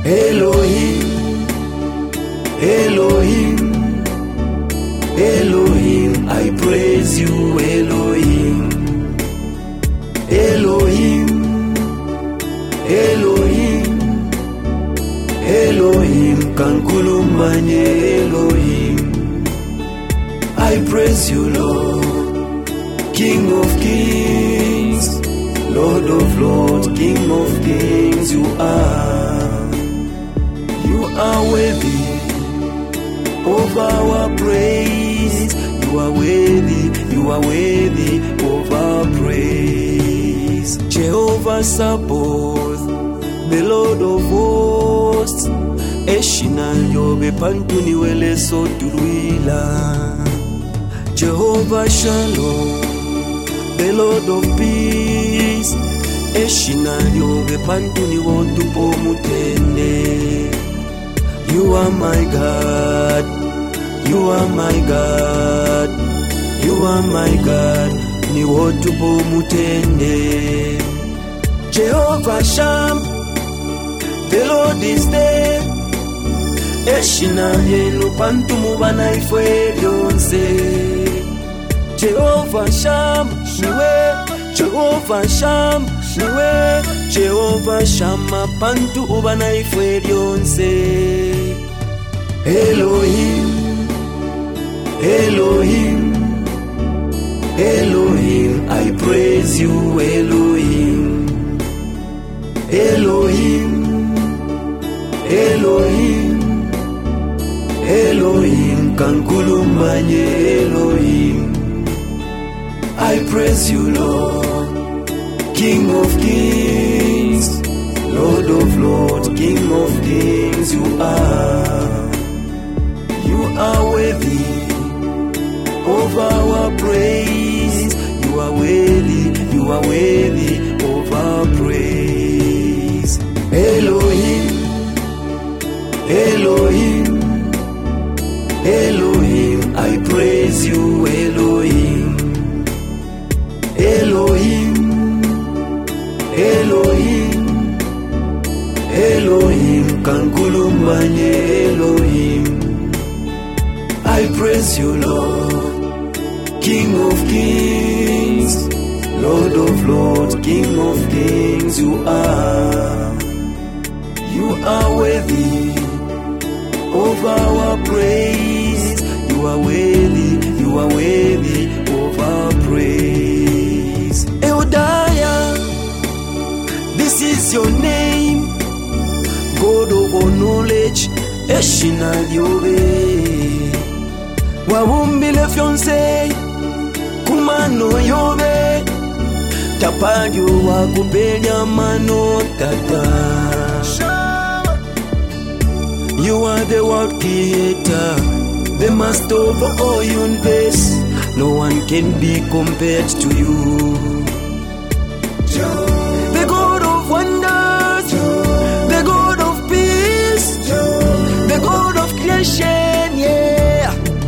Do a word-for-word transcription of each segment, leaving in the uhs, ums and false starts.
Elohim, Elohim, Elohim, I praise you, Elohim. Elohim, Elohim, Elohim, kankulumanye Elohim. I praise you, Lord, King of kings, Lord of lords, King of kings, you are. You are worthy of our praise. You are worthy, you are worthy of our praise. Jehovah Sabaoth, the Lord of hosts, Eshina yobe pantuni wele so turuila. Jehovah Shalom, the Lord of peace, Eshina yobe pantuni wotu pomutende. You are my God, you are my God, you are my God, ni wotu pomutende. Jehovah Sham, the Lord is there. Eshina yenu pantu mubana ifwe yonse. Jehovah Sham, niwe, Jehovah Sham, niwe, Jehovah Shama pantu ubana ifwe yonse. Elohim, Elohim, Elohim, I praise you, Elohim. Elohim, Elohim, Elohim, kankulumanye Elohim. I praise you, Lord, King of kings, Lord of lords, King of kings, you are. You are worthy of our praise. You are worthy, you are worthy of our praise. Elohim, Elohim, Elohim, I praise you, Elohim. Elohim, Elohim, Elohim, kankulumanye Elohim. I praise you, Lord, King of kings, Lord of lords, King of kings, you are. You are worthy of our praise. You are worthy, you are worthy of our praise. Eldaya, this is your name, God of all knowledge, Eshina Yobe. Wabumbile fiancé, kumano yobe, tapadio wakupenya mano tata. You are the world creator, the master of all universe. No one can be compared to you. The God of wonders, the God of peace, the God of creation, yeah.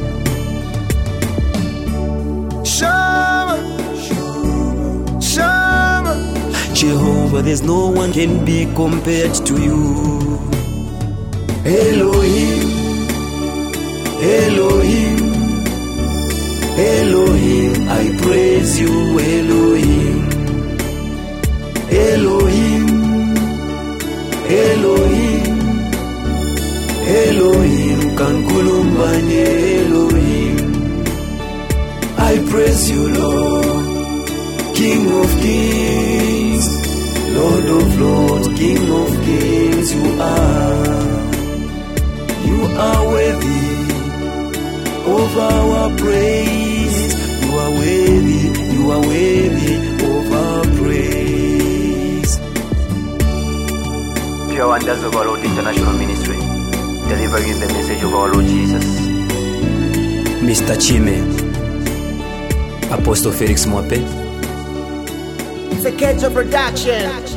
Shama, Shama, Jehovah, there's no one can be compared to you. Elohim, Elohim, Elohim, I praise you, Elohim. Elohim, Elohim, Elohim, kankulumanye Elohim. I praise you, Lord, King of kings, Lord of lords, King of kings, you are. You are worthy of our praise. You are worthy, you are worthy of our praise. Pure Wonders of our Lord International Ministry, delivering the message of our Lord Jesus. Mister Chime, Apostle Felix Mwape. It's a Kedja production.